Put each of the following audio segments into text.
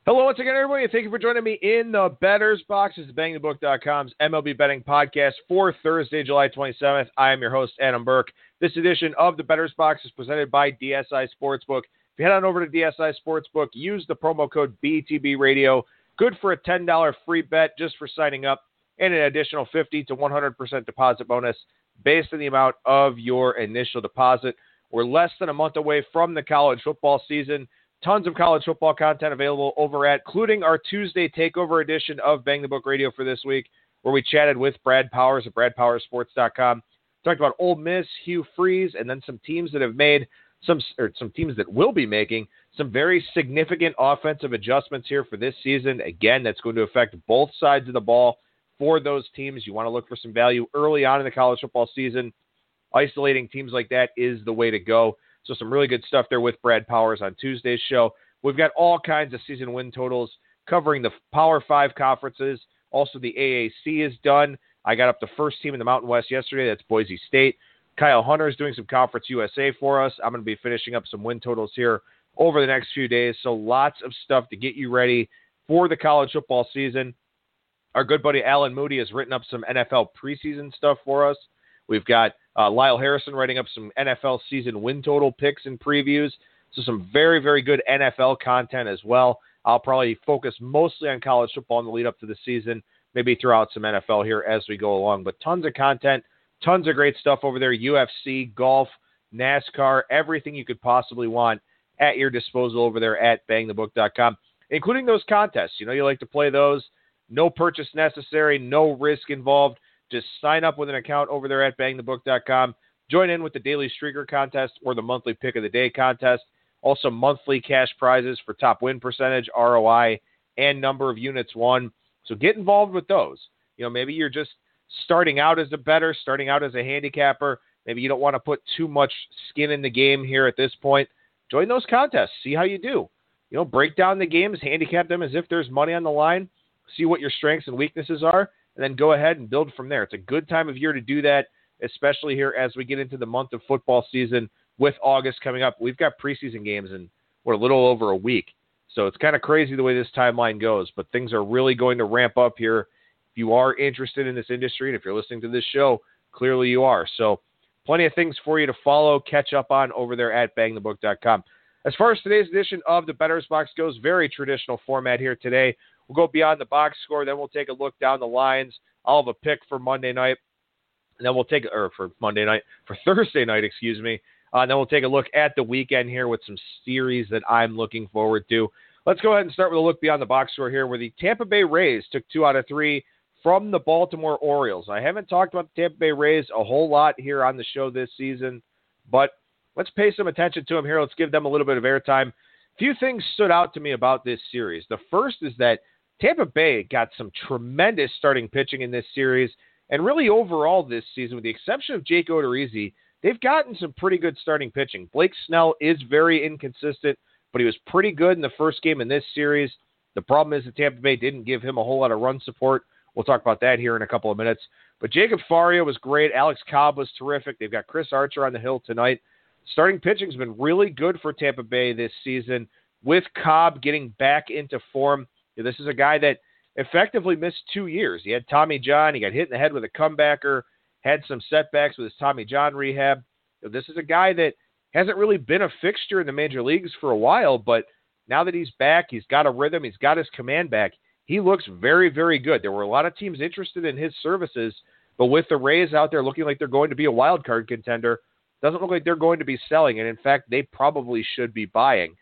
Hello once again, everybody. Thank you for joining me in the Bettor's Box. This is BangTheBook.com's MLB betting podcast for Thursday, July 27th. I am your host, Adam Burke. This edition of the Bettor's Box is presented by DSI Sportsbook. If you head on over to DSI Sportsbook, use the promo code BTBRadio. Good for a $10 free bet just for signing up and an additional 50 to 100% deposit bonus based on the amount of your initial deposit. We're less than a month away from the college football season. Tons of college football content available over at, including our Tuesday takeover edition of Bang the Book Radio for this week, where we chatted with Brad Powers at BradPowersSports.com. Talked about Ole Miss, Hugh Freeze, and then some teams that have made some teams that will be making some very significant offensive adjustments here for this season. Again, that's going to affect both sides of the ball for those teams. You want to look for some value early on in the college football season. Isolating teams like that is the way to go. So some really good stuff there with Brad Powers on Tuesday's show. We've got all kinds of season win totals covering the Power 5 conferences. Also, the AAC is done. I got up the first team in the Mountain West yesterday. That's Boise State. Kyle Hunter is doing some Conference USA for us. I'm going to be finishing up some win totals here over the next few days. So lots of stuff to get you ready for the college football season. Our good buddy Alan Moody has written up some NFL preseason stuff for us. We've got Lyle Harrison writing up some NFL season win total picks and previews. So some very, very good NFL content as well. I'll probably focus mostly on college football in the lead up to the season, maybe throw out some NFL here as we go along. But tons of content, tons of great stuff over there. UFC, golf, NASCAR, everything you could possibly want at your disposal over there at bangthebook.com, including those contests. You know, you like to play those. No purchase necessary, no risk involved. Just sign up with an account over there at bangthebook.com. Join in with the Daily Streaker contest or the monthly Pick of the Day contest. Also, monthly cash prizes for top win percentage, ROI, and number of units won. So get involved with those. You know, maybe you're just starting out as a bettor, starting out as a handicapper. Maybe you don't want to put too much skin in the game here at this point. Join those contests. See how you do. You know, break down the games, handicap them as if there's money on the line. See what your strengths and weaknesses are, and then go ahead and build from there. It's a good time of year to do that, especially here as we get into the month of football season with August coming up. We've got preseason games in, a little over a week. So it's kind of crazy the way this timeline goes, but things are really going to ramp up here. If you are interested in this industry, and if you're listening to this show, clearly you are. So plenty of things for you to follow, catch up on over there at bangthebook.com. As far as today's edition of the Bettor's Box goes, very traditional format here today. We'll go beyond the box score, then we'll take a look down the lines. I'll have a pick for Monday night, and then we'll take for Thursday night, and then we'll take a look at the weekend here with some series that I'm looking forward to. Let's go ahead and start with a look beyond the box score here, where the Tampa Bay Rays took 2 out of 3 from the Baltimore Orioles. I haven't talked about the Tampa Bay Rays a whole lot here on the show this season, but let's pay some attention to them here. Let's give them a little bit of airtime. A few things stood out to me about this series. The first is that Tampa Bay got some tremendous starting pitching in this series, and really overall this season, with the exception of Jake Odorizzi, they've gotten some pretty good starting pitching. Blake Snell is very inconsistent, but he was pretty good in the first game in this series. The problem is that Tampa Bay didn't give him a whole lot of run support. We'll talk about that here in a couple of minutes. But Jacob Faria was great. Alex Cobb was terrific. They've got Chris Archer on the hill tonight. Starting pitching has been really good for Tampa Bay this season, with Cobb getting back into form. This is a guy that effectively missed 2 years. He had Tommy John. He got hit in the head with a comebacker, had some setbacks with his Tommy John rehab. This is a guy that hasn't really been a fixture in the major leagues for a while, but now that he's back, he's got a rhythm, he's got his command back. He looks very, very good. There were a lot of teams interested in his services, but with the Rays out there looking like they're going to be a wild card contender, doesn't look like they're going to be selling, and in fact, they probably should be buying.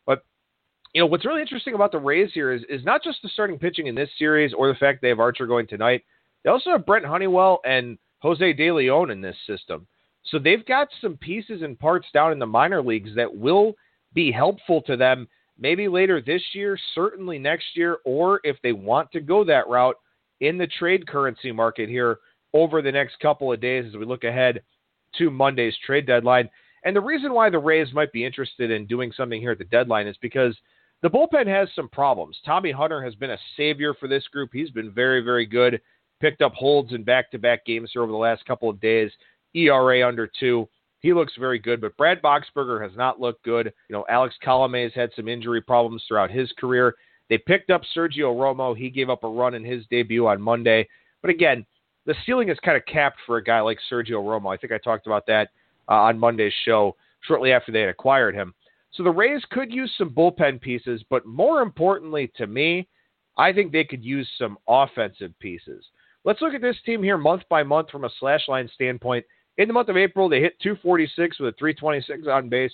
You know, what's really interesting about the Rays here is not just the starting pitching in this series or the fact they have Archer going tonight. They also have Brent Honeywell and Jose De Leon in this system. So they've got some pieces and parts down in the minor leagues that will be helpful to them maybe later this year, certainly next year, or if they want to go that route in the trade currency market here over the next couple of days as we look ahead to Monday's trade deadline. And the reason why the Rays might be interested in doing something here at the deadline is because the bullpen has some problems. Tommy Hunter has been a savior for this group. He's been very, very good. Picked up holds in back-to-back games here over the last couple of days. ERA under 2. He looks very good, but Brad Boxberger has not looked good. You know, Alex Colomé has had some injury problems throughout his career. They picked up Sergio Romo. He gave up a run in his debut on Monday. But again, the ceiling is kind of capped for a guy like Sergio Romo. I think I talked about that on Monday's show shortly after they had acquired him. So the Rays could use some bullpen pieces, but more importantly to me, I think they could use some offensive pieces. Let's look at this team here month by month from a slash line standpoint. In the month of April, they hit 246 with a 326 on base,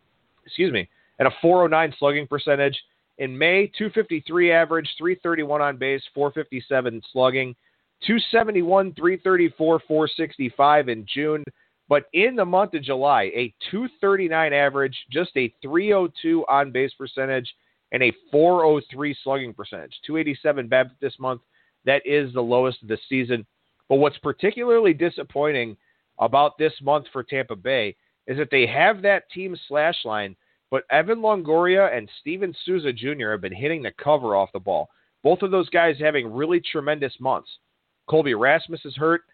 and a 409 slugging percentage. In May, 253 average, 331 on base, 457 slugging, 271, 334, 465 in June. But in the month of July, a 239 average, just a 302 on base percentage, and a 403 slugging percentage. 287 BABIP this month. That is the lowest of the season. But what's particularly disappointing about this month for Tampa Bay is that they have that team slash line, but Evan Longoria and Steven Souza Jr. have been hitting the cover off the ball. Both of those guys having really tremendous months. Colby Rasmus is hurt.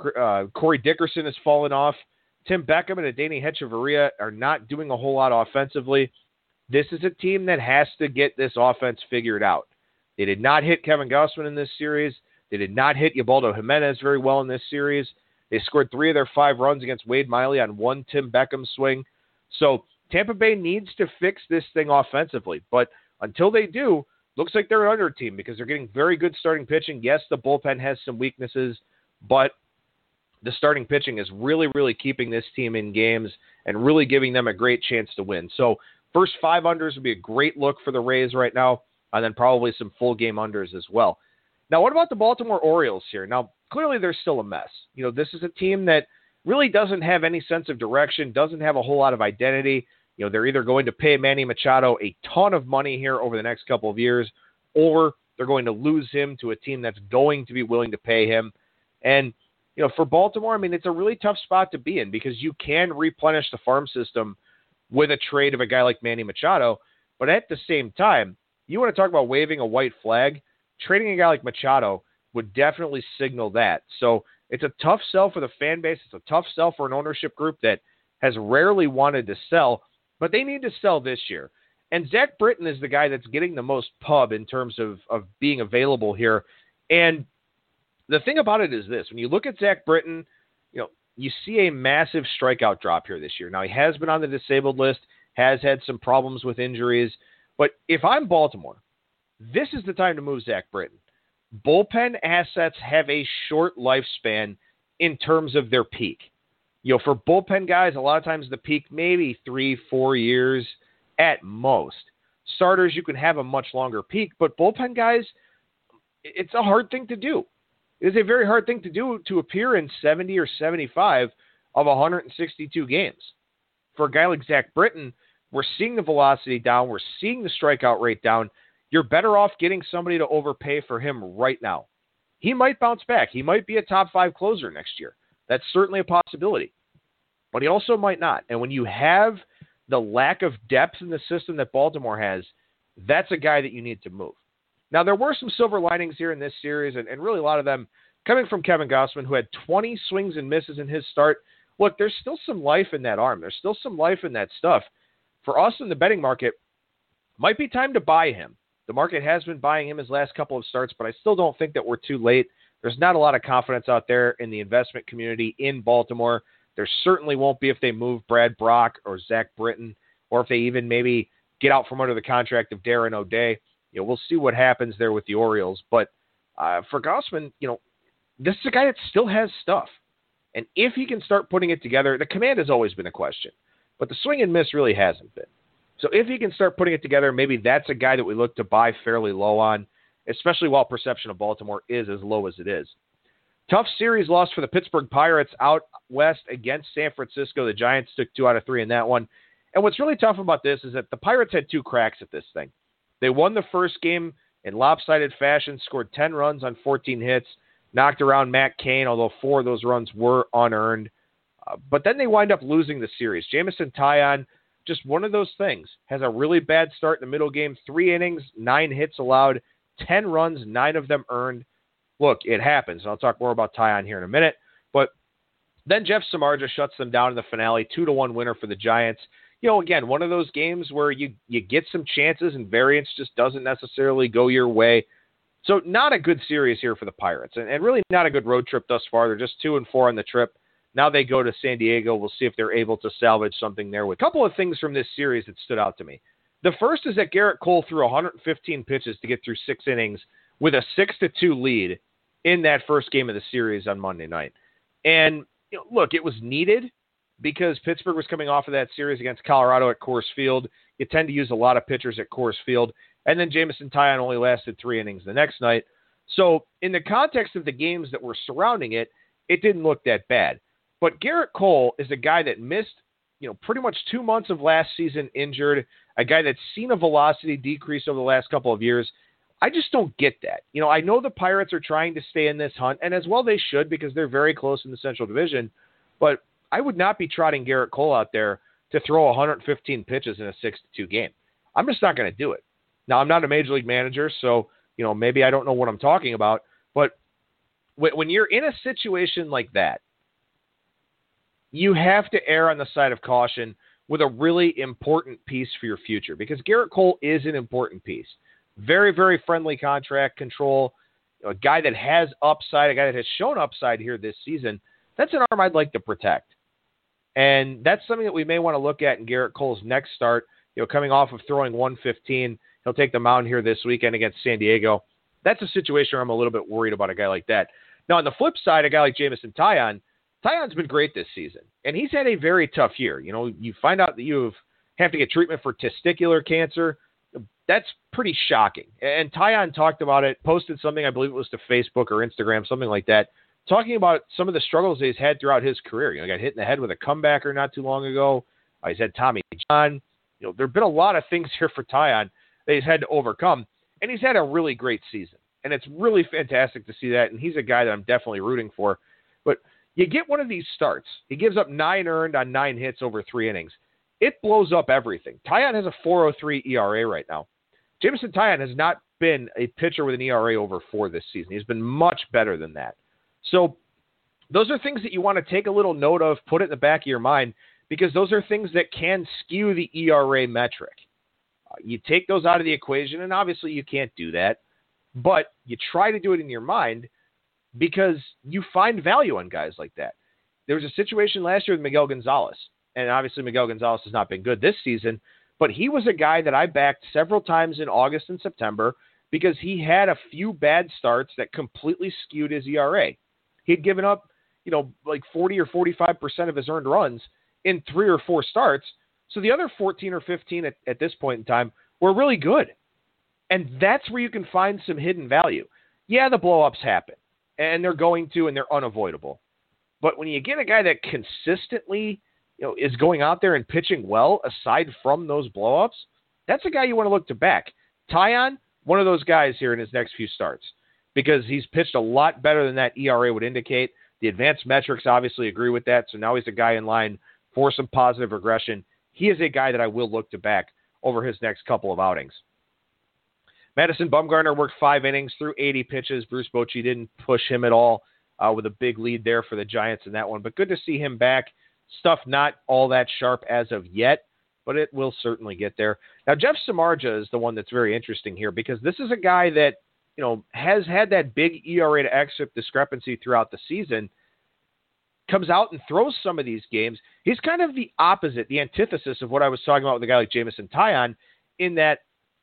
Corey Dickerson has fallen off. Tim Beckham and Adeiny Hechavarria are not doing a whole lot offensively. This is a team that has to get this offense figured out. They did not hit Kevin Gausman in this series. They did not hit Ubaldo Jimenez very well in this series. They scored 3 of their 5 runs against Wade Miley on one Tim Beckham swing. So Tampa Bay needs to fix this thing offensively. But until they do, looks like they're an under team because they're getting very good starting pitching. Yes, the bullpen has some weaknesses, but the starting pitching is really, really keeping this team in games and really giving them a great chance to win. So first 5 unders would be a great look for the Rays right now, and then probably some full game unders as well. Now, what about the Baltimore Orioles here? Now, clearly they're still a mess. You know, this is a team that really doesn't have any sense of direction, doesn't have a whole lot of identity. You know, they're either going to pay Manny Machado a ton of money here over the next couple of years, or they're going to lose him to a team that's going to be willing to pay him. And, you know, for Baltimore, I mean, it's a really tough spot to be in because you can replenish the farm system with a trade of a guy like Manny Machado. But at the same time, you want to talk about waving a white flag, trading a guy like Machado would definitely signal that. So it's a tough sell for the fan base. It's a tough sell for an ownership group that has rarely wanted to sell, but they need to sell this year. And Zach Britton is the guy that's getting the most pub in terms of being available here. And the thing about it is this. When you look at Zach Britton, you know, you see a massive strikeout drop here this year. Now, he has been on the disabled list, has had some problems with injuries. But if I'm Baltimore, this is the time to move Zach Britton. Bullpen assets have a short lifespan in terms of their peak. You know, for bullpen guys, a lot of times the peak maybe 3-4 years at most. Starters, you can have a much longer peak, but bullpen guys, it's a hard thing to do. It is a very hard thing to do to appear in 70 or 75 of 162 games. For a guy like Zach Britton, we're seeing the velocity down. We're seeing the strikeout rate down. You're better off getting somebody to overpay for him right now. He might bounce back. He might be a top 5 closer next year. That's certainly a possibility. But he also might not. And when you have the lack of depth in the system that Baltimore has, that's a guy that you need to move. Now, there were some silver linings here in this series, and really a lot of them coming from Kevin Gausman, who had 20 swings and misses in his start. Look, there's still some life in that arm. There's still some life in that stuff. For us in the betting market, might be time to buy him. The market has been buying him his last couple of starts, but I still don't think that we're too late. There's not a lot of confidence out there in the investment community in Baltimore. There certainly won't be if they move Brad Brock or Zach Britton, or if they even maybe get out from under the contract of Darren O'Day. You know, we'll see what happens there with the Orioles. But for Gausman, you know, this is a guy that still has stuff. And if he can start putting it together, the command has always been a question, but the swing and miss really hasn't been. So if he can start putting it together, maybe that's a guy that we look to buy fairly low on, especially while perception of Baltimore is as low as it is. Tough series loss for the Pittsburgh Pirates out west against San Francisco. The Giants took 2 out of 3 in that one. And what's really tough about this is that the Pirates had 2 cracks at this thing. They won the first game in lopsided fashion, scored 10 runs on 14 hits, knocked around Matt Cain, although 4 of those runs were unearned. But then they wind up losing the series. Jameson Taillon, just one of those things, has a really bad start in the middle game. 3 innings, 9 hits allowed, 10 runs, 9 of them earned. Look, it happens. And I'll talk more about Taillon here in a minminute. But then Jeff Samardzija shuts them down in the finale, 2-1 winner for the Giants. again, one of those games where you get some chances and variance just doesn't necessarily go your way. So not a good series here for the Pirates, and really not a good road trip thus far. They're just 2-4 on the trip. Now they go to San Diego. We'll see if they're able to salvage something there. With a couple of things from this series that stood out to me. The first is that Gerrit Cole threw 115 pitches to get through 6 innings with a 6-2 lead in that first game of the series on Monday night. And look, it was needed because Pittsburgh was coming off of that series against Colorado at Coors Field. You tend to use a lot of pitchers at Coors Field. And then Jameson Taillon only lasted 3 innings the next night. So in the context of the games that were surrounding it, it didn't look that bad. But Gerrit Cole is a guy that missed, pretty much 2 months of last season injured, a guy that's seen a velocity decrease over the last couple of years. I just don't get that. I know the Pirates are trying to stay in this hunt, and as well they should because they're very close in the Central Division, but I would not be trotting Gerrit Cole out there to throw 115 pitches in a 6-2 game. I'm just not going to do it. Now, I'm not a major league manager, so, maybe I don't know what I'm talking about, but when you're in a situation like that, you have to err on the side of caution with a really important piece for your future because Gerrit Cole is an important piece. Very, very friendly contract control, a guy that has upside, a guy that has shown upside here this season. That's an arm I'd like to protect. And that's something that we may want to look at in Gerrit Cole's next start, coming off of throwing 115. He'll take the mound here this weekend against San Diego. That's a situation where I'm a little bit worried about a guy like that. Now, on the flip side, a guy like Jameson Taillon, Taillon's been great this season, and he's had a very tough year. You find out that you have to get treatment for testicular cancer. That's pretty shocking. And Taillon talked about it, posted something, I believe it was to Facebook or Instagram, something like that, talking about some of the struggles that he's had throughout his career. He got hit in the head with a comebacker not too long ago. He's had Tommy John. There have been a lot of things here for Taillon that he's had to overcome, and he's had a really great season. And it's really fantastic to see that, and he's a guy that I'm definitely rooting for. But you get one of these starts. He gives up 9 earned on 9 hits over 3 innings. It blows up everything. Taillon has a 4.03 ERA right now. Jameson Taillon has not been a pitcher with an ERA over 4 this season. He's been much better than that. So those are things that you want to take a little note of, put it in the back of your mind, because those are things that can skew the ERA metric. You take those out of the equation, and obviously you can't do that, but you try to do it in your mind because you find value on guys like that. There was a situation last year with Miguel Gonzalez, and obviously Miguel Gonzalez has not been good this season, but he was a guy that I backed several times in August and September because he had a few bad starts that completely skewed his ERA. He'd given up, like 40 or 45% of his earned runs in 3 or 4 starts. So the other 14 or 15 at this point in time were really good. And that's where you can find some hidden value. Yeah, the blow-ups happen, and they're going to, and they're unavoidable. But when you get a guy that consistently, is going out there and pitching well, aside from those blow-ups, that's a guy you want to look to back. Taillon, one of those guys here in his next few starts, because he's pitched a lot better than that ERA would indicate. The advanced metrics obviously agree with that, so now he's a guy in line for some positive regression. He is a guy that I will look to back over his next couple of outings. Madison Bumgarner worked 5 innings through 80 pitches. Bruce Bochy didn't push him at all with a big lead there for the Giants in that one. But good to see him back. Stuff not all that sharp as of yet, but it will certainly get there. Now, Jeff Samardzija is the one that's very interesting here because this is a guy that, has had that big ERA to xFIP discrepancy throughout the season, comes out and throws some of these games. He's kind of the opposite, the antithesis of what I was talking about with a guy like Jameson Taillon in that,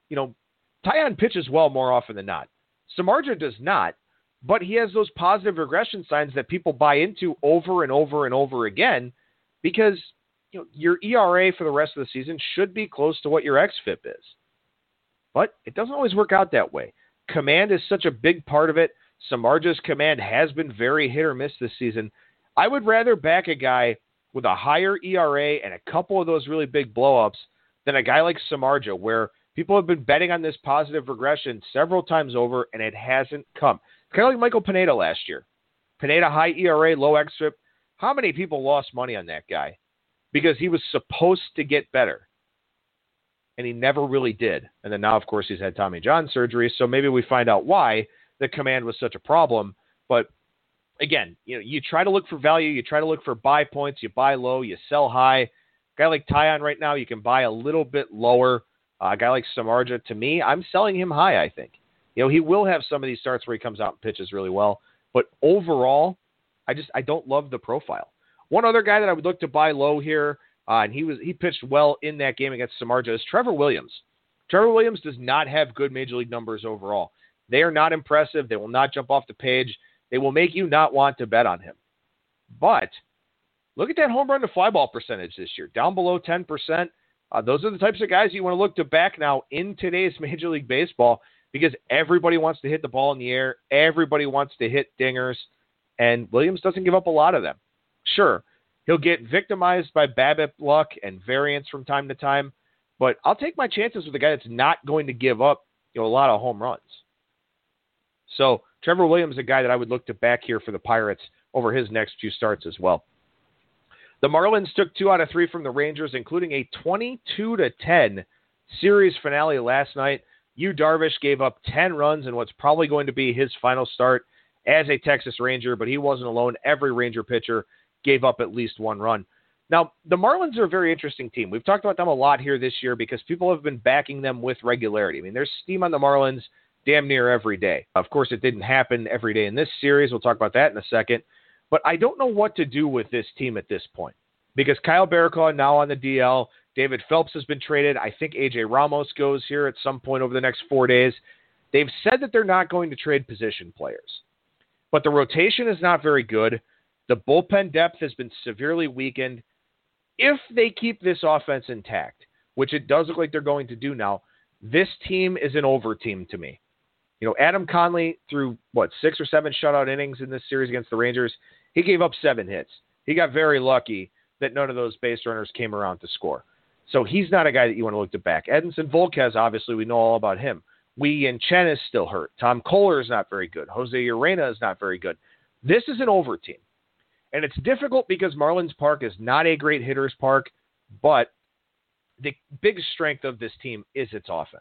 Taillon pitches well more often than not. Samardzija does not, but he has those positive regression signs that people buy into over and over and over again because your ERA for the rest of the season should be close to what your xFIP is. But it doesn't always work out that way. Command is such a big part of it. Samardzija's command has been very hit or miss this season. I would rather back a guy with a higher ERA and a couple of those really big blowups than a guy like Samardzija, where people have been betting on this positive regression several times over, and it hasn't come. Kind of like Michael Pineda last year. Pineda, high ERA, low xFIP. How many people lost money on that guy? Because he was supposed to get better, and he never really did. And then now, of course, he's had Tommy John surgery, so maybe we find out why the command was such a problem. But again, you try to look for value. You try to look for buy points. You buy low. You sell high. guy like Tyon right now, you can buy a little bit lower. A guy like Samardzija, to me, I'm selling him high, I think. He will have some of these starts where he comes out and pitches really well. But overall, I don't love the profile. One other guy that I would look to buy low here, and he pitched well in that game against Samardzija, is Trevor Williams. Trevor Williams does not have good major league numbers overall. They are not impressive. They will not jump off the page. They will make you not want to bet on him. But look at that home run to fly ball percentage this year, down below 10%. Those are the types of guys you want to look to back now in today's Major League Baseball, because everybody wants to hit the ball in the air. Everybody wants to hit dingers, and Williams doesn't give up a lot of them. Sure, he'll get victimized by BABIP luck and variance from time to time, but I'll take my chances with a guy that's not going to give up a lot of home runs. So Trevor Williams is a guy that I would look to back here for the Pirates over his next few starts as well. The Marlins took 2 out of 3 from the Rangers, including a 22-10 series finale last night. Yu Darvish gave up 10 runs in what's probably going to be his final start as a Texas Ranger, but he wasn't alone. Every Ranger pitcher gave up at least 1 run. Now, the Marlins are a very interesting team. We've talked about them a lot here this year because people have been backing them with regularity. I mean, there's steam on the Marlins damn near every day. Of course, it didn't happen every day in this series. We'll talk about that in a second. But I don't know what to do with this team at this point because Kyle Barracuda now on the DL. David Phelps has been traded. I think A.J. Ramos goes here at some point over the next 4 days. They've said that they're not going to trade position players. But the rotation is not very good. The bullpen depth has been severely weakened. If they keep this offense intact, which it does look like they're going to do now, this team is an over team to me. Adam Conley threw, 6 or 7 shutout innings in this series against the Rangers. He gave up 7 hits. He got very lucky that none of those base runners came around to score. So he's not a guy that you want to look to back. Edinson Volquez, obviously, we know all about him. Wei-Yin Chen is still hurt. Tom Kohler is not very good. Jose Urena is not very good. This is an over team. And it's difficult because Marlins Park is not a great hitter's park, but the biggest strength of this team is its offense.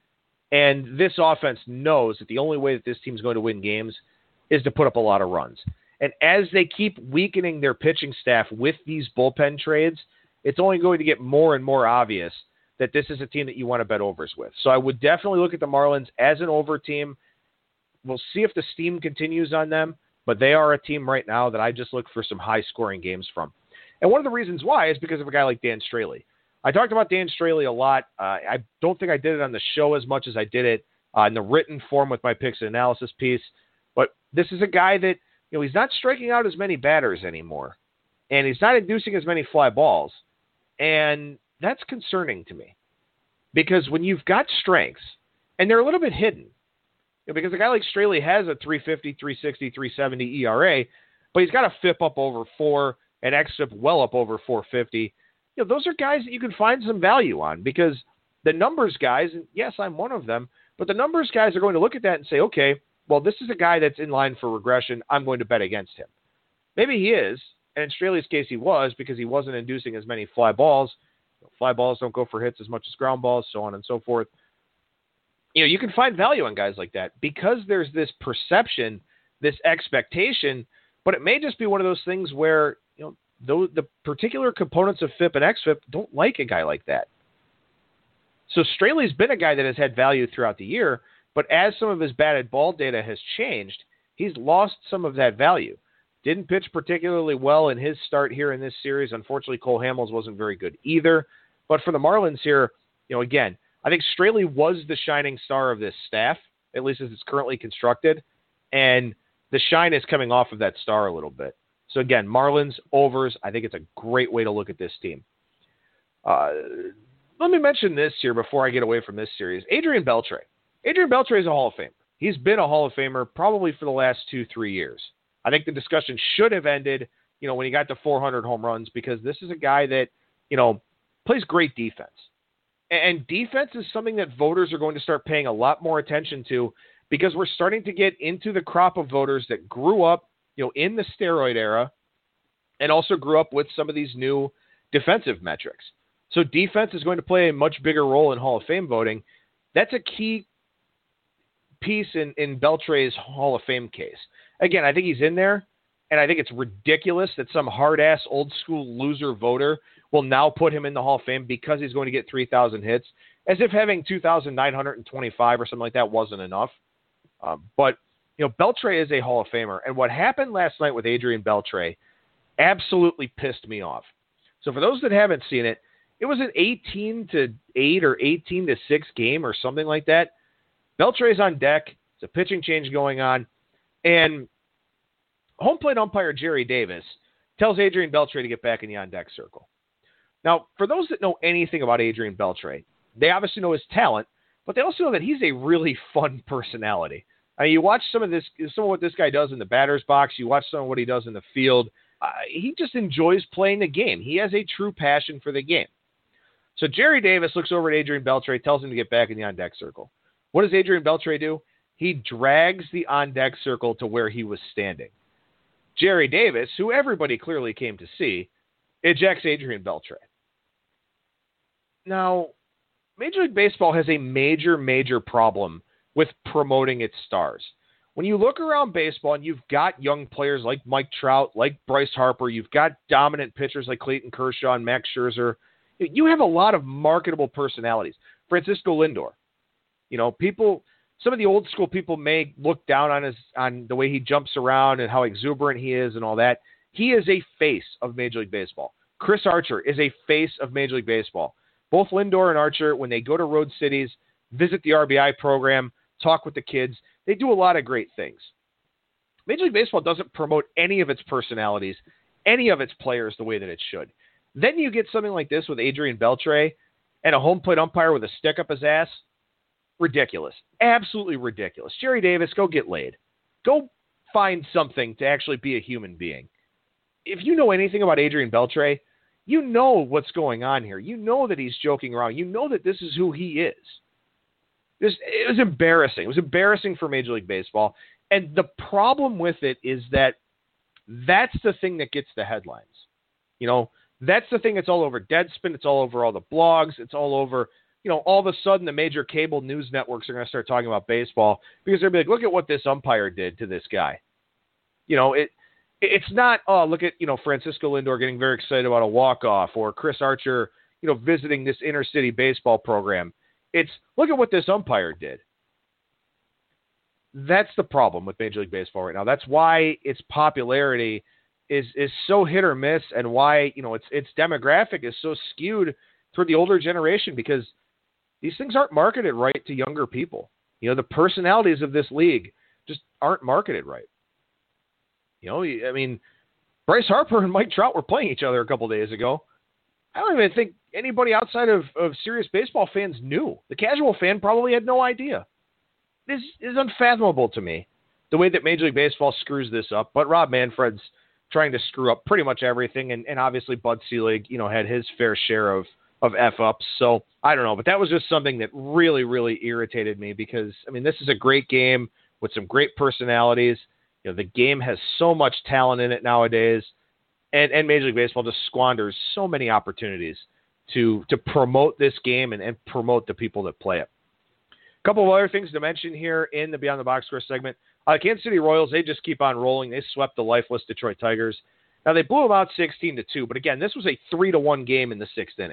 And this offense knows that the only way that this team is going to win games is to put up a lot of runs. And as they keep weakening their pitching staff with these bullpen trades, it's only going to get more and more obvious that this is a team that you want to bet overs with. So I would definitely look at the Marlins as an over team. We'll see if the steam continues on them, but they are a team right now that I just look for some high-scoring games from. And one of the reasons why is because of a guy like Dan Straley. I talked about Dan Straley a lot. I don't think I did it on the show as much as I did it in the written form with my picks and analysis piece. But this is a guy that, he's not striking out as many batters anymore. And he's not inducing as many fly balls. And that's concerning to me. Because when you've got strengths, and they're a little bit hidden, because a guy like Straley has a 350, 360, 370 ERA, but he's got a FIP up over 4, an xFIP well up over 450. Those are guys that you can find some value on because the numbers guys, and yes, I'm one of them, but the numbers guys are going to look at that and say, okay, well, this is a guy that's in line for regression. I'm going to bet against him. Maybe he is, and in Straley's case he was because he wasn't inducing as many fly balls. Fly balls don't go for hits as much as ground balls, so on and so forth. You can find value on guys like that because there's this perception, this expectation, but it may just be one of those things where, the particular components of FIP and xFIP don't like a guy like that. So Straley's been a guy that has had value throughout the year, but as some of his batted ball data has changed, he's lost some of that value. Didn't pitch particularly well in his start here in this series. Unfortunately, Cole Hamels wasn't very good either. But for the Marlins here, again, I think Straley was the shining star of this staff, at least as it's currently constructed, and the shine is coming off of that star a little bit. So again, Marlins, overs, I think it's a great way to look at this team. Let me mention this here before I get away from this series. Adrian Beltre. Adrian Beltre is a Hall of Famer. He's been a Hall of Famer probably for the last 2-3 years. I think the discussion should have ended, when he got to 400 home runs because this is a guy that, plays great defense. And defense is something that voters are going to start paying a lot more attention to because we're starting to get into the crop of voters that grew up in the steroid era and also grew up with some of these new defensive metrics. So defense is going to play a much bigger role in Hall of Fame voting. That's a key piece in Beltre's Hall of Fame case. Again, I think he's in there, And I think it's ridiculous that some hard-ass, old-school loser voter will now put him in the Hall of Fame because he's going to get 3,000 hits, as if having 2,925 or something like that wasn't enough. But, Beltre is a Hall of Famer. And what happened last night with Adrian Beltre absolutely pissed me off. So for those that haven't seen it, it was an 18-8 or 18-6 game or something like that. Beltre's on deck. It's a pitching change going on. And home plate umpire Jerry Davis tells Adrian Beltre to get back in the on-deck circle. Now, for those that know anything about Adrian Beltre, they obviously know his talent, but they also know that he's a really fun personality. I mean, you watch some of what this guy does in the batter's box. You watch some of what he does in the field. He just enjoys playing the game. He has a true passion for the game. So Jerry Davis looks over at Adrian Beltre, tells him to get back in the on-deck circle. What does Adrian Beltre do? He drags the on-deck circle to where he was standing. Jerry Davis, who everybody clearly came to see, ejects Adrian Beltre. Now, Major League Baseball has a major, major problem with promoting its stars. When you look around baseball and you've got young players like Mike Trout, like Bryce Harper, you've got dominant pitchers like Clayton Kershaw and Max Scherzer, you have a lot of marketable personalities. Francisco Lindor. Some of the old school people may look down on the way he jumps around and how exuberant he is and all that. He is a face of Major League Baseball. Chris Archer is a face of Major League Baseball. Both Lindor and Archer, when they go to road cities, visit the RBI program, talk with the kids, they do a lot of great things. Major League Baseball doesn't promote any of its personalities, any of its players the way that it should. Then you get something like this with Adrian Beltre and a home plate umpire with a stick up his ass. Ridiculous. Absolutely ridiculous. Jerry Davis, go get laid. Go find something to actually be a human being. If you know anything about Adrian Beltre, you know what's going on here. You know that he's joking around. You know that this is who he is. It was embarrassing. It was embarrassing for Major League Baseball. And the problem with it is that that's the thing that gets the headlines. That's the thing that's all over Deadspin. It's all over all the blogs. It's all over, all of a sudden the major cable news networks are going to start talking about baseball because they'll be like, look at what this umpire did to this guy. It's not, look at, Francisco Lindor getting very excited about a walk-off or Chris Archer, visiting this inner city baseball program. It's, look at what this umpire did. That's the problem with Major League Baseball right now. That's why its popularity is so hit or miss, and why, its demographic is so skewed toward the older generation, because these things aren't marketed right to younger people. The personalities of this league just aren't marketed right. Bryce Harper and Mike Trout were playing each other a couple days ago. I don't even think anybody outside of serious baseball fans knew. The casual fan probably had no idea. This is unfathomable to me, the way that Major League Baseball screws this up. But Rob Manfred's trying to screw up pretty much everything, and obviously Bud Selig, had his fair share of F-ups. So, I don't know, but that was just something that really, really irritated me because, this is a great game with some great personalities. The game has so much talent in it nowadays, and Major League Baseball just squanders so many opportunities to promote this game and promote the people that play it. A couple of other things to mention here in the Beyond the Box Score segment. Kansas City Royals, they just keep on rolling. They swept the lifeless Detroit Tigers. Now, they blew them out 16-2, but again, this was a 3-1 game in the sixth inning.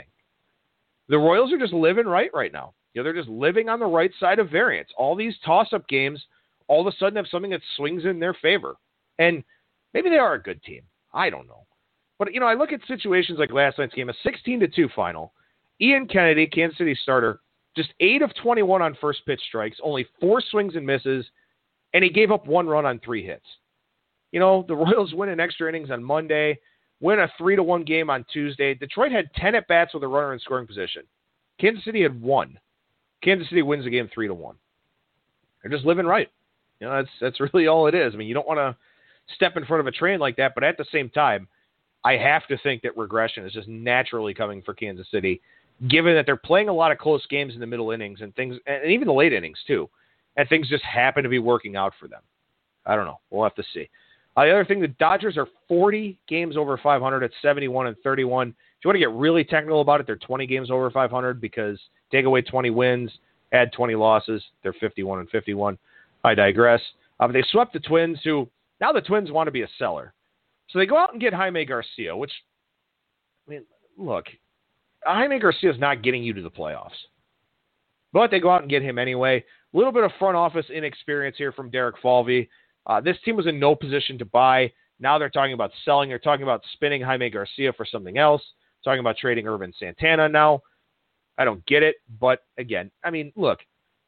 The Royals are just living right now. They're just living on the right side of variance. All these toss-up games all of a sudden have something that swings in their favor. And maybe they are a good team. I don't know. But, I look at situations like last night's game, a 16-2 final. Ian Kennedy, Kansas City starter, just 8 of 21 on first pitch strikes, only 4 swings and misses, and he gave up 1 run on 3 hits. The Royals win in extra innings on Monday, win a 3-1 game on Tuesday. Detroit had 10 at-bats with a runner in scoring position. Kansas City had 1. Kansas City wins the game 3-1. They're just living right. That's really all it is. You don't want to step in front of a train like that, but at the same time, I have to think that regression is just naturally coming for Kansas City, given that they're playing a lot of close games in the middle innings and things, and even the late innings too, and things just happen to be working out for them. I don't know. We'll have to see. The other thing, the Dodgers are 40 games over 500 at 71-31. If you want to get really technical about it, they're 20 games over 500 because take away 20 wins, add 20 losses, they're 51-51. I digress. They swept the Twins, who now the Twins want to be a seller. So they go out and get Jaime Garcia, which, I mean, look, Jaime Garcia is not getting you to the playoffs. But they go out and get him anyway. A little bit of front office inexperience here from Derek Falvey. This team was in no position to buy. Now they're talking about selling. They're talking about spinning Jaime Garcia for something else. Talking about trading Irvin Santana now. I don't get it. But, again, I mean, look,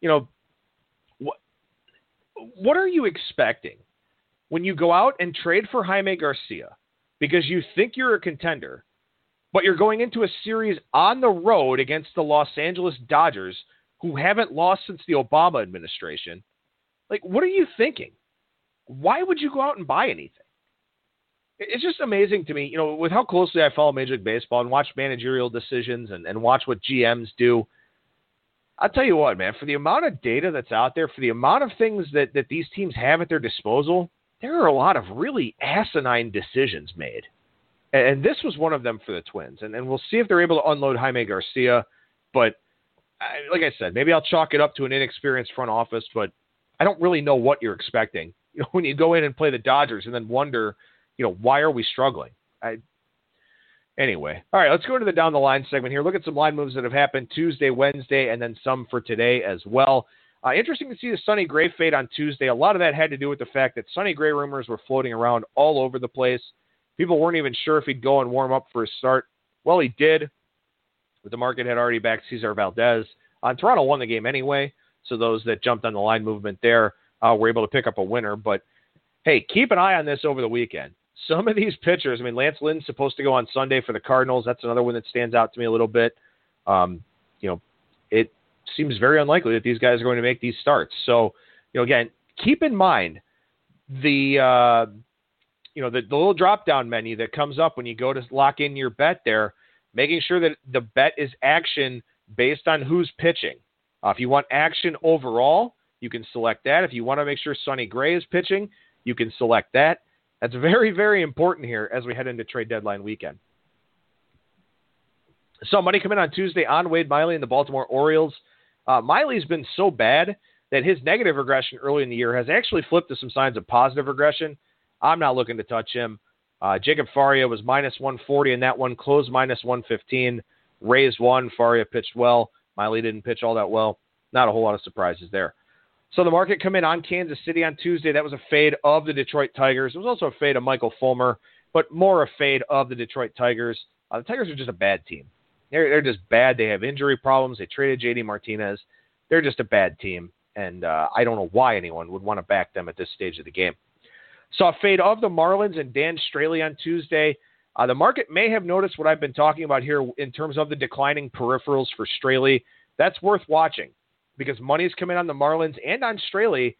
what are you expecting when you go out and trade for Jaime Garcia because you think you're a contender, but you're going into a series on the road against the Los Angeles Dodgers, who haven't lost since the Obama administration? Like, what are you thinking? Why would you go out and buy anything? It's just amazing to me, with how closely I follow Major League Baseball and watch managerial decisions and watch what GMs do. I'll tell you what, man, for the amount of data that's out there, for the amount of things that these teams have at their disposal, there are a lot of really asinine decisions made. And this was one of them for the Twins. And we'll see if they're able to unload Jaime Garcia. But like I said, maybe I'll chalk it up to an inexperienced front office, but I don't really know what you're expecting. When you go in and play the Dodgers and then wonder, why are we struggling? Anyway, all right, let's go into the down the line segment here. Look at some line moves that have happened Tuesday, Wednesday, and then some for today as well. Interesting to see the Sonny Gray fade on Tuesday. A lot of that had to do with the fact that Sonny Gray rumors were floating around all over the place. People weren't even sure if he'd go and warm up for a start. Well, he did, but the market had already backed Cesar Valdez. Toronto won the game anyway, so those that jumped on the line movement there were able to pick up a winner. But, hey, keep an eye on this over the weekend. Some of these pitchers, Lance Lynn's supposed to go on Sunday for the Cardinals. That's another one that stands out to me a little bit. It seems very unlikely that these guys are going to make these starts. So, again, keep in mind the little drop-down menu that comes up when you go to lock in your bet there, making sure that the bet is action based on who's pitching. If you want action overall, you can select that. If you want to make sure Sonny Gray is pitching, you can select that. That's very, very important here as we head into trade deadline weekend. So money coming on Tuesday on Wade Miley and the Baltimore Orioles. Miley's been so bad that his negative regression early in the year has actually flipped to some signs of positive regression. I'm not looking to touch him. Jacob Faria was minus 140 in that one, closed minus 115. Rays won. Faria pitched well. Miley didn't pitch all that well. Not a whole lot of surprises there. So the market come in on Kansas City on Tuesday. That was a fade of the Detroit Tigers. It was also a fade of Michael Fulmer, but more a fade of the Detroit Tigers. The Tigers are just a bad team. They're just bad. They have injury problems. They traded J.D. Martinez. They're just a bad team, and I don't know why anyone would want to back them at this stage of the game. Saw a fade of the Marlins and Dan Straley on Tuesday. The market may have noticed what I've been talking about here in terms of the declining peripherals for Straley. That's worth watching because money's come in on the Marlins and on Straley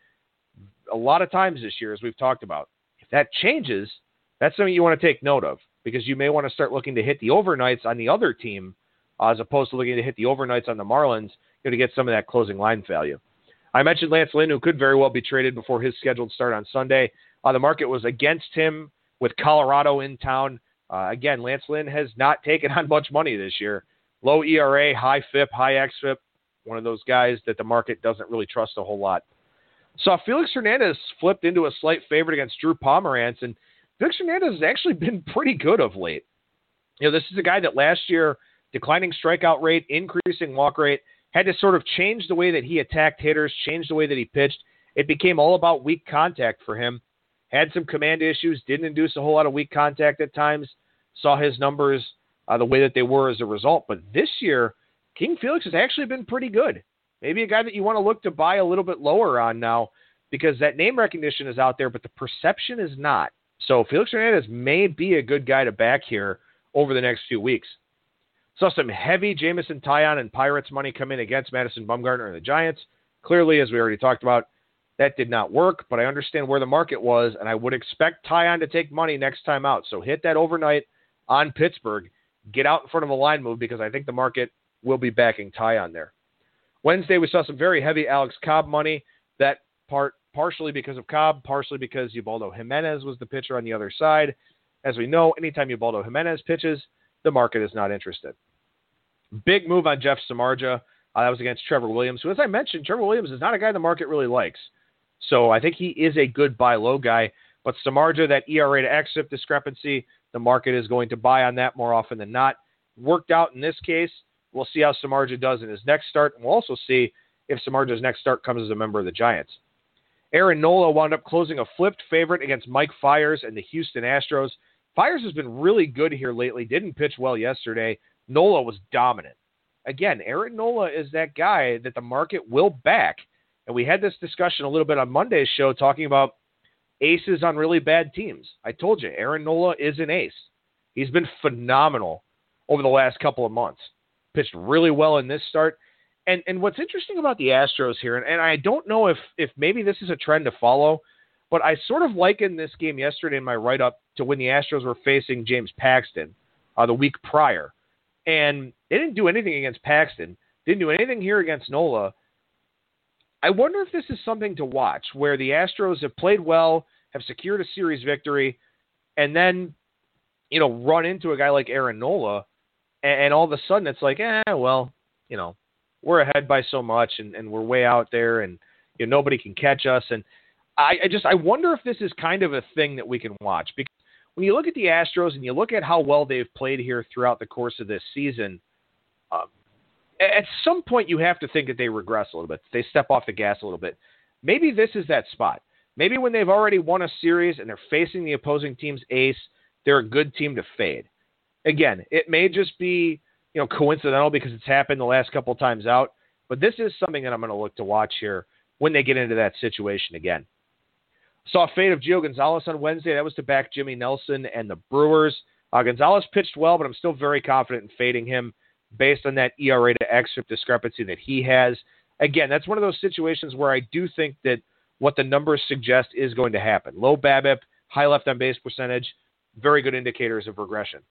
a lot of times this year, as we've talked about. If that changes, that's something you want to take note of because you may want to start looking to hit the overnights on the other team as opposed to looking to hit the overnights on the Marlins to get some of that closing line value. I mentioned Lance Lynn, who could very well be traded before his scheduled start on Sunday. The market was against him with Colorado in town. Again, Lance Lynn has not taken on much money this year. Low ERA, high FIP, high XFIP. One of those guys that the market doesn't really trust a whole lot. So Felix Hernandez flipped into a slight favorite against Drew Pomerantz, and Felix Hernandez has actually been pretty good of late. This is a guy that last year, declining strikeout rate, increasing walk rate, had to sort of change the way that he attacked hitters, change the way that he pitched. It became all about weak contact for him. Had some command issues, didn't induce a whole lot of weak contact at times. Saw his numbers the way that they were as a result. But this year, King Felix has actually been pretty good. Maybe a guy that you want to look to buy a little bit lower on now because that name recognition is out there, but the perception is not. So Felix Hernandez may be a good guy to back here over the next few weeks. Saw some heavy Jameson Taillon and Pirates money come in against Madison Bumgarner and the Giants. Clearly, as we already talked about, that did not work, but I understand where the market was, and I would expect Taillon to take money next time out. So hit that overnight on Pittsburgh. Get out in front of a line move because I think the market will be backing Taillon there. Wednesday, we saw some very heavy Alex Cobb money. That part partially because of Cobb, partially because Ubaldo Jimenez was the pitcher on the other side. As we know, anytime Ubaldo Jimenez pitches, the market is not interested. Big move on Jeff Samardzija. That was against Trevor Williams, who, as I mentioned, Trevor Williams is not a guy the market really likes. So I think he is a good buy low guy. But Samardzija, that ERA to xFIP discrepancy, the market is going to buy on that more often than not. Worked out in this case. We'll see how Samardzija does in his next start, and we'll also see if Samardzija's next start comes as a member of the Giants. Aaron Nola wound up closing a flipped favorite against Mike Fiers and the Houston Astros. Fiers has been really good here lately. Didn't pitch well yesterday. Nola was dominant. Again, Aaron Nola is that guy that the market will back. And we had this discussion a little bit on Monday's show talking about aces on really bad teams. I told you, Aaron Nola is an ace. He's been phenomenal over the last couple of months. Pitched really well in this start. And what's interesting about the Astros here, and I don't know if maybe this is a trend to follow, but I sort of likened this game yesterday in my write-up to when the Astros were facing James Paxton the week prior. And they didn't do anything against Paxton. Didn't do anything here against Nola. I wonder if this is something to watch, where the Astros have played well, have secured a series victory, and then, run into a guy like Aaron Nola, and all of a sudden it's like, we're ahead by so much, and we're way out there, and nobody can catch us. And I wonder if this is kind of a thing that we can watch, because when you look at the Astros and you look at how well they've played here throughout the course of this season, at some point you have to think that they regress a little bit. They step off the gas a little bit. Maybe this is that spot. Maybe when they've already won a series and they're facing the opposing team's ace, they're a good team to fade. Again, it may just be coincidental because it's happened the last couple of times out, but this is something that I'm going to look to watch here when they get into that situation again. Saw a fade of Gio Gonzalez on Wednesday. That was to back Jimmy Nelson and the Brewers. Gonzalez pitched well, but I'm still very confident in fading him based on that ERA to xFIP discrepancy that he has. Again, that's one of those situations where I do think that what the numbers suggest is going to happen. Low BABIP, high left on base percentage, very good indicators of regression.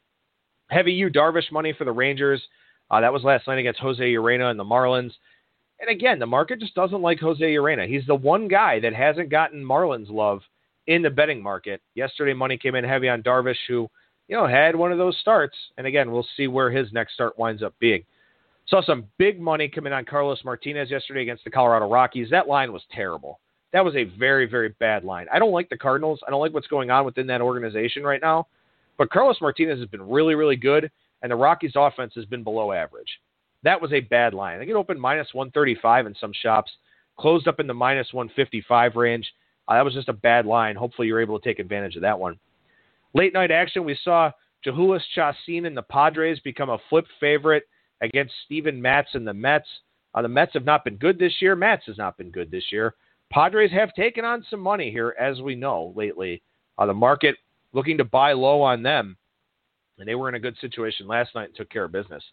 Heavy Yu Darvish money for the Rangers. That was last night against Jose Urena and the Marlins. And again, the market just doesn't like Jose Urena. He's the one guy that hasn't gotten Marlins love in the betting market. Yesterday, money came in heavy on Darvish, who had one of those starts. And again, we'll see where his next start winds up being. Saw some big money come in on Carlos Martinez yesterday against the Colorado Rockies. That line was terrible. That was a very, very bad line. I don't like the Cardinals. I don't like what's going on within that organization right now. But Carlos Martinez has been really, really good, and the Rockies' offense has been below average. That was a bad line. I think it opened minus 135 in some shops, closed up in the minus 155 range. That was just a bad line. Hopefully you're able to take advantage of that one. Late night action, we saw Jhoulys Chacin and the Padres become a flip favorite against Steven Matz and the Mets. The Mets have not been good this year. Matz has not been good this year. Padres have taken on some money here, as we know, lately. The market looking to buy low on them, and they were in a good situation last night and took care of business.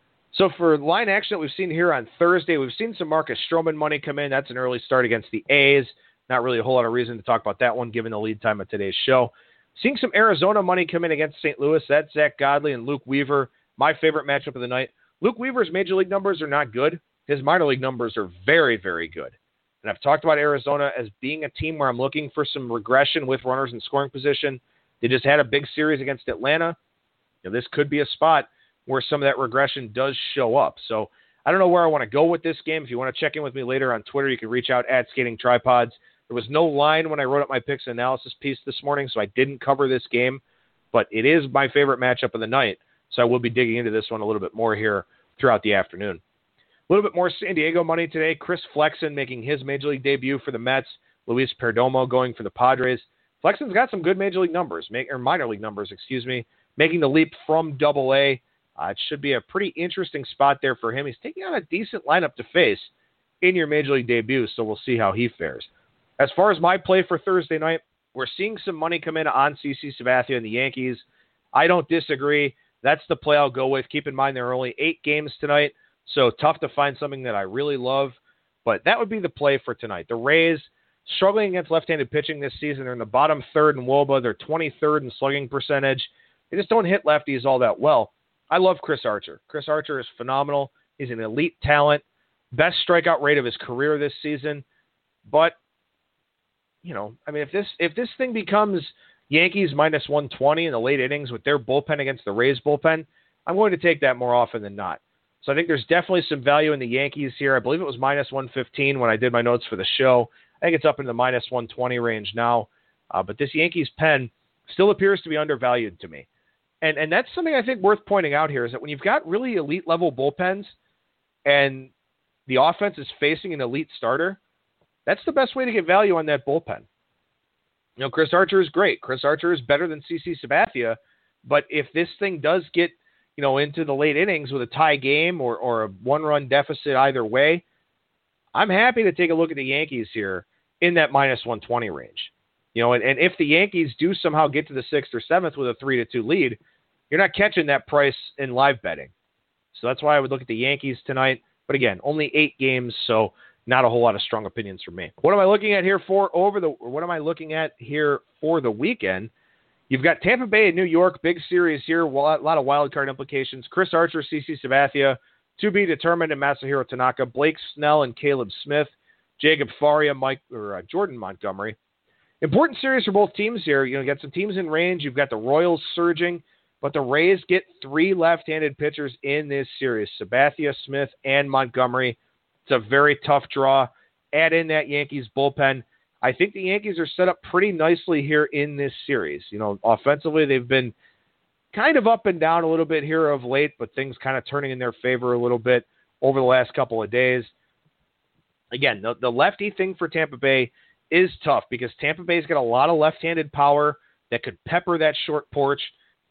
So for line action that we've seen here on Thursday, we've seen some Marcus Stroman money come in. That's an early start against the A's. Not really a whole lot of reason to talk about that one, given the lead time of today's show. Seeing some Arizona money come in against St. Louis. That's Zach Godley and Luke Weaver. My favorite matchup of the night. Luke Weaver's major league numbers are not good. His minor league numbers are very, very good. And I've talked about Arizona as being a team where I'm looking for some regression with runners in scoring position. They just had a big series against Atlanta. This could be a spot where some of that regression does show up. So I don't know where I want to go with this game. If you want to check in with me later on Twitter, you can reach out at Skating Tripods. There was no line when I wrote up my picks and analysis piece this morning, so I didn't cover this game. But it is my favorite matchup of the night, so I will be digging into this one a little bit more here throughout the afternoon. A little bit more San Diego money today. Chris Flexen making his major league debut for the Mets. Luis Perdomo going for the Padres. Flexen's got some good major league numbers, or minor league numbers, making the leap from Double-A. It should be a pretty interesting spot there for him. He's taking on a decent lineup to face in your major league debut, so we'll see how he fares. As far as my play for Thursday night, we're seeing some money come in on CC Sabathia and the Yankees. I don't disagree. That's the play I'll go with. Keep in mind there are only 8 games tonight, so tough to find something that I really love. But that would be the play for tonight. The Rays, struggling against left-handed pitching this season. They're in the bottom third in WOBA. They're 23rd in slugging percentage. They just don't hit lefties all that well. I love Chris Archer. Chris Archer is phenomenal. He's an elite talent. Best strikeout rate of his career this season. But, if this thing becomes Yankees minus 120 in the late innings with their bullpen against the Rays bullpen, I'm going to take that more often than not. So I think there's definitely some value in the Yankees here. I believe it was minus 115 when I did my notes for the show. I think it's up in the minus 120 range now. But this Yankees pen still appears to be undervalued to me. And that's something I think worth pointing out here is that when you've got really elite level bullpens and the offense is facing an elite starter, that's the best way to get value on that bullpen. Chris Archer is great. Chris Archer is better than CC Sabathia, but if this thing does get, into the late innings with a tie game or a one-run deficit either way, I'm happy to take a look at the Yankees here in that minus 120 range. And if the Yankees do somehow get to the 6th or 7th with a 3-2 lead, you're not catching that price in live betting. So that's why I would look at the Yankees tonight. But again, only 8 games, so not a whole lot of strong opinions from me. What am I looking at here for the weekend? You've got Tampa Bay and New York, big series here, a lot of wild card implications. Chris Archer, CC Sabathia, to be determined, and Masahiro Tanaka, Blake Snell and Caleb Smith, Jacob Faria, Jordan Montgomery. Important series for both teams here. You got some teams in range. You've got the Royals surging, but the Rays get 3 left-handed pitchers in this series, Sabathia, Smith, and Montgomery. It's a very tough draw. Add in that Yankees bullpen. I think the Yankees are set up pretty nicely here in this series. Offensively, they've been kind of up and down a little bit here of late, but things kind of turning in their favor a little bit over the last couple of days. Again, the lefty thing for Tampa Bay is tough because Tampa Bay's got a lot of left-handed power that could pepper that short porch.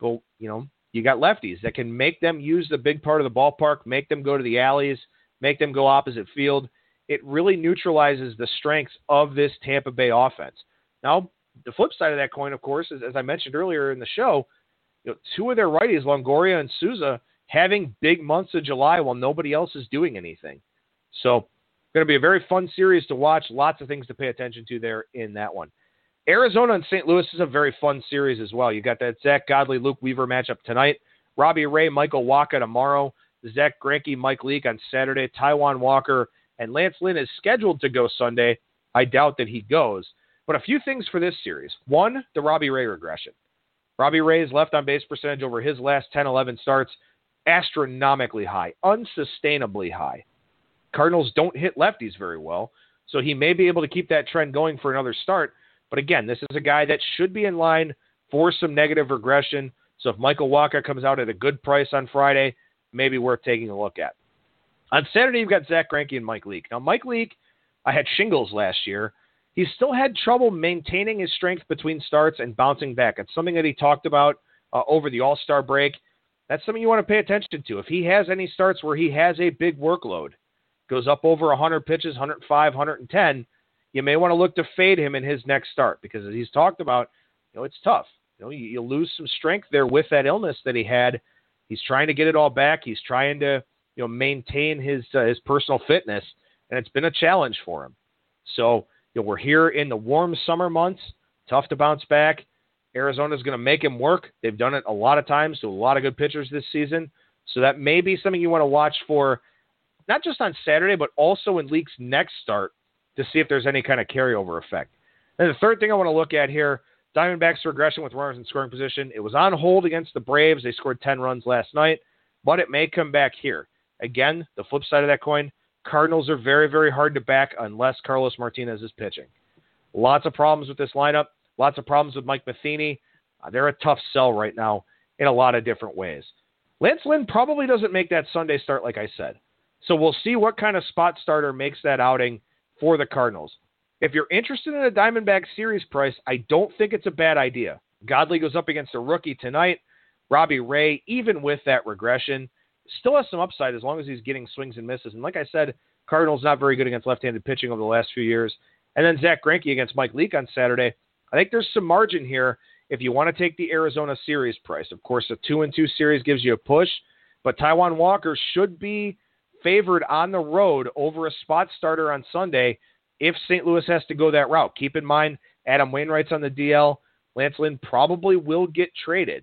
You got lefties that can make them use the big part of the ballpark, make them go to the alleys, make them go opposite field. It really neutralizes the strengths of this Tampa Bay offense. Now, the flip side of that coin, of course, is, as I mentioned earlier in the show, 2 of their righties, Longoria and Souza, having big months of July while nobody else is doing anything. So, going to be a very fun series to watch. Lots of things to pay attention to there in that one. Arizona and St. Louis is a very fun series as well. You got that Zach Godley, Luke Weaver matchup tonight. Robbie Ray, Michael Wacha tomorrow. Zach Greinke, Mike Leake on Saturday. Taijuan Walker and Lance Lynn is scheduled to go Sunday. I doubt that he goes. But a few things for this series. One, the Robbie Ray regression. Robbie Ray's left on base percentage over his last 10-11 starts, astronomically high, unsustainably high. Cardinals don't hit lefties very well, so he may be able to keep that trend going for another start. But again, this is a guy that should be in line for some negative regression. So if Michael Wacha comes out at a good price on Friday, maybe worth taking a look at. On Saturday, you've got Zach Greinke and Mike Leake. Now, Mike Leake, I had shingles last year. He still had trouble maintaining his strength between starts and bouncing back. It's something that he talked about over the All-Star break. That's something you want to pay attention to. If he has any starts where he has a big workload, goes up over 100 pitches, 105, 110, you may want to look to fade him in his next start because as he's talked about, it's tough. You lose some strength there with that illness that he had. He's trying to get it all back. He's trying to maintain his personal fitness, and it's been a challenge for him. So we're here in the warm summer months, tough to bounce back. Arizona's going to make him work. They've done it a lot of times to a lot of good pitchers this season. So that may be something you want to watch for, not just on Saturday, but also in Leake's next start to see if there's any kind of carryover effect. And the third thing I want to look at here, Diamondbacks regression with runners in scoring position. It was on hold against the Braves. They scored 10 runs last night, but it may come back here. Again, the flip side of that coin, Cardinals are very, very hard to back unless Carlos Martinez is pitching. Lots of problems with this lineup. Lots of problems with Mike Matheny. They're a tough sell right now in a lot of different ways. Lance Lynn probably doesn't make that Sunday start, like I said. So we'll see what kind of spot starter makes that outing for the Cardinals. If you're interested in a Diamondback series price, I don't think it's a bad idea. Godley goes up against a rookie tonight. Robbie Ray, even with that regression, still has some upside as long as he's getting swings and misses. And like I said, Cardinals not very good against left-handed pitching over the last few years. And then Zach Greinke against Mike Leake on Saturday. I think there's some margin here if you want to take the Arizona series price. Of course, a 2-2 series gives you a push, but Taijuan Walker should be favored on the road over a spot starter on Sunday if St. Louis has to go that route. Keep in mind, Adam Wainwright's on the DL. Lance Lynn probably will get traded.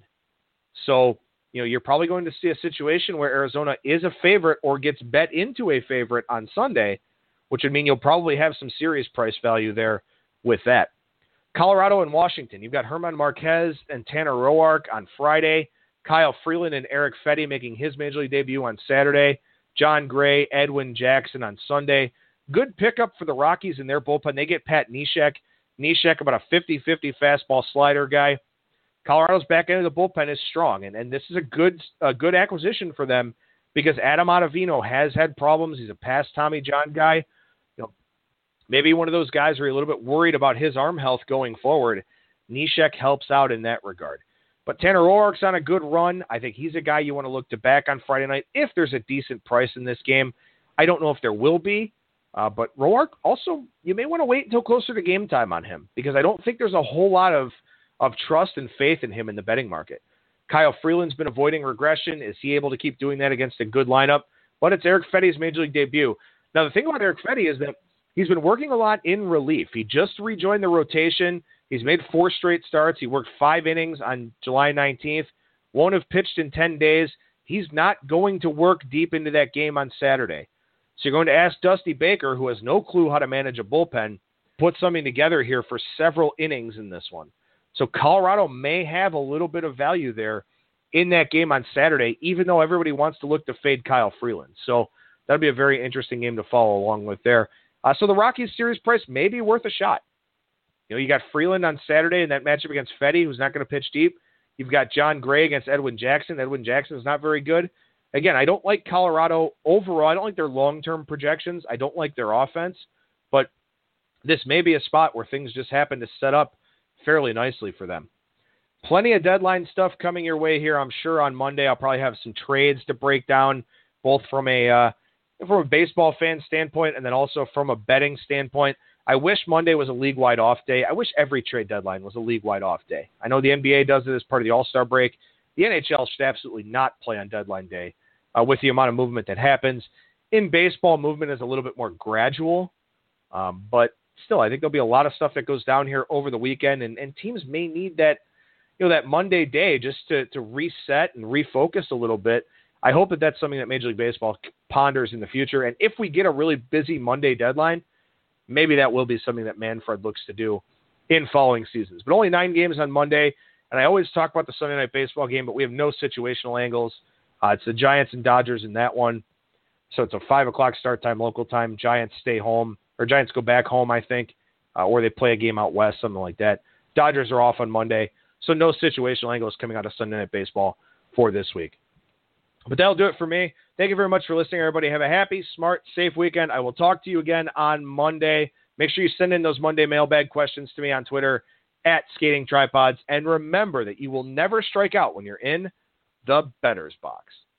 So, you're probably going to see a situation where Arizona is a favorite or gets bet into a favorite on Sunday, which would mean you'll probably have some serious price value there with that. Colorado and Washington. You've got Herman Marquez and Tanner Roark on Friday. Kyle Freeland and Eric Fetty making his Major League debut on Saturday. John Gray, Edwin Jackson on Sunday. Good pickup for the Rockies in their bullpen. They get Pat Neshek. Neshek, about a 50-50 fastball slider guy. Colorado's back end of the bullpen is strong, and this is a good acquisition for them because Adam Ottavino has had problems. He's a past Tommy John guy. Maybe one of those guys where you're a little bit worried about his arm health going forward. Neshek helps out in that regard. But Tanner Roark's on a good run. I think he's a guy you want to look to back on Friday night if there's a decent price in this game. I don't know if there will be, but Roark also, you may want to wait until closer to game time on him because I don't think there's a whole lot of trust and faith in him in the betting market. Kyle Freeland's been avoiding regression. Is he able to keep doing that against a good lineup? But it's Erick Fedde's Major League debut. Now, the thing about Erick Fedde is that he's been working a lot in relief. He just rejoined the rotation. He's made 4 straight starts. He worked 5 innings on July 19th. Won't have pitched in 10 days. He's not going to work deep into that game on Saturday. So you're going to ask Dusty Baker, who has no clue how to manage a bullpen, put something together here for several innings in this one. So Colorado may have a little bit of value there in that game on Saturday, even though everybody wants to look to fade Kyle Freeland. So that'll be a very interesting game to follow along with there. So the Rockies series price may be worth a shot. You got Freeland on Saturday in that matchup against Fedde, who's not going to pitch deep. You've got John Gray against Edwin Jackson. Edwin Jackson is not very good. Again, I don't like Colorado overall. I don't like their long-term projections. I don't like their offense. But this may be a spot where things just happen to set up fairly nicely for them. Plenty of deadline stuff coming your way here, I'm sure, on Monday. I'll probably have some trades to break down, both from a baseball fan standpoint and then also from a betting standpoint. I wish Monday was a league-wide off day. I wish every trade deadline was a league-wide off day. I know the NBA does it as part of the All-Star break. The NHL should absolutely not play on deadline day with the amount of movement that happens. In baseball, movement is a little bit more gradual, but still, I think there'll be a lot of stuff that goes down here over the weekend, and teams may need that, that Monday day just to reset and refocus a little bit. I hope that that's something that Major League Baseball ponders in the future. And if we get a really busy Monday deadline, maybe that will be something that Manfred looks to do in following seasons. But only 9 games on Monday, and I always talk about the Sunday Night Baseball game, but we have no situational angles. It's the Giants and Dodgers in that one. So it's a 5 o'clock start time, local time. Giants stay home, or Giants go back home, I think, or they play a game out west, something like that. Dodgers are off on Monday, so no situational angles coming out of Sunday Night Baseball for this week. But that'll do it for me. Thank you very much for listening, everybody. Have a happy, smart, safe weekend. I will talk to you again on Monday. Make sure you send in those Monday mailbag questions to me on Twitter @SkatingTripods. And remember that you will never strike out when you're in the bettor's box.